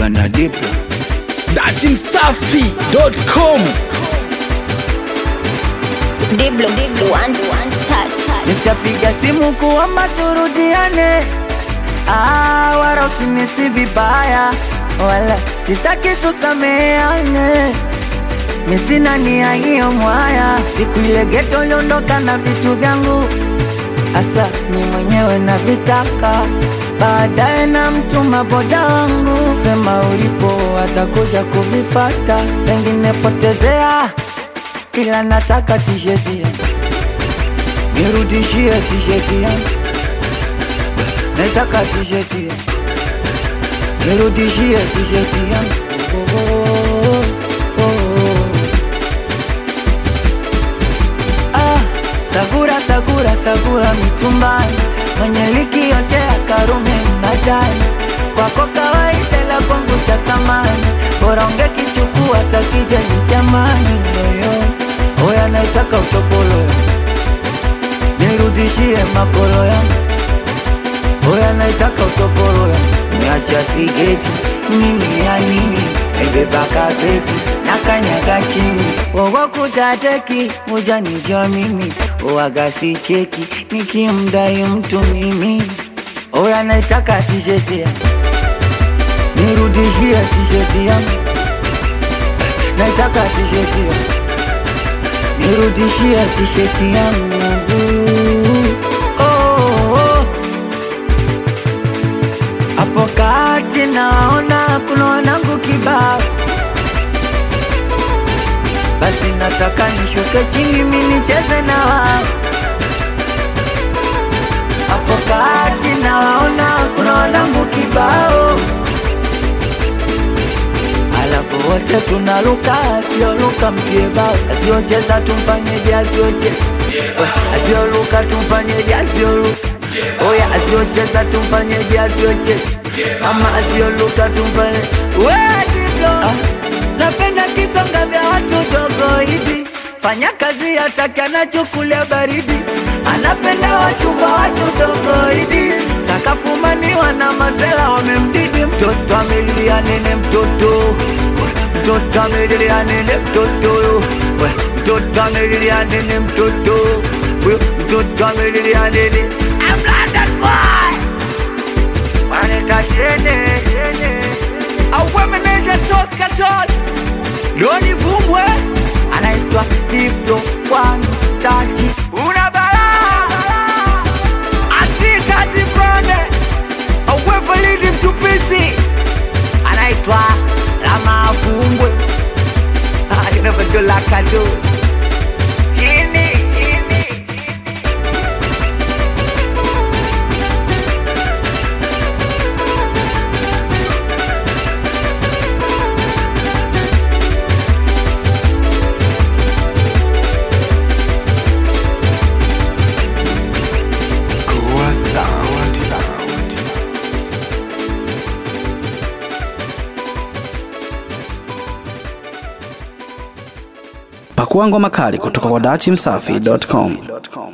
na Diplo. Datimsafi.com. Diblo one touch. Nitapiga simu kuomba turudiane, wala usinisi vibaya, wala sitaki tusameane. Mimi sina nia hiyo mwaya, siku ile ghetto niliondoka na vitu vyangu, asa mimi mwenyewe na vitaka. Baadaye na mtuma boda wangu, sema ulipo atakuja kuvifata, pengine potezea, ila nataka t-shirt yangu. Nirudishie t-shirt yangu, nataka t-shirt yangu. Nirudishie t-shirt yangu. Sagura mitumbani, mwenye liki yote ya Karume mnadani. Kwako kawaida la kwangu cha thamani, bora ungekichukua takijezi chamani. Oya naitaka utopolo, nirudishie makolo yangu. Oya naitaka utopolo yangu, niacha sigeti, mimi ya nini? Ebeba kapeti, nakanyaga chini. Ogo kutateki, uja nijua mimi. Uwaga si cheki, nikimdai mtu mimi. Oya naitaka t-shirt yangu, nirudishie t-shirt yangu. Naitaka t-shirt yangu, nirudishie t-shirt yangu. Hapo kati naona kuna wanangu kibao, basi nataka nishuke chini mimi nicheze na wao. Hapo kati naona kuna wanangu kibao, alafu wote tunaruka, asioluka mtie bao. Asiocheza tumfanyeje, asiocheza asioluka tumfanyeje, asioluka. Oya asiocheza tumfanyeje, asiocheza ama asioluka tumfanye. Wewe Diplo, napenda kitonga vya watu dogo hivi. Fanya kazi ataka anachukulia baridi, anapenda wachumba watu dogo hivi. Sakafumaniwa na mazela wamemdidi. Mtoto amelilia nene mtoto, mtoto amelilia nene mtoto, mtoto amelilia nene mtoto, mtoto amelilia nene. I'm London boy, waneta jene. Awe meneja Tosca Tos, Loni Vumbwe, anaitwa Diplo one touch. Una balaa Afrika zibrone, awe validi mtupisi, anaitwa Lama Vumbwe. I never do like I do. Pakua ngoma kali kutoka kwa datimsafi.com.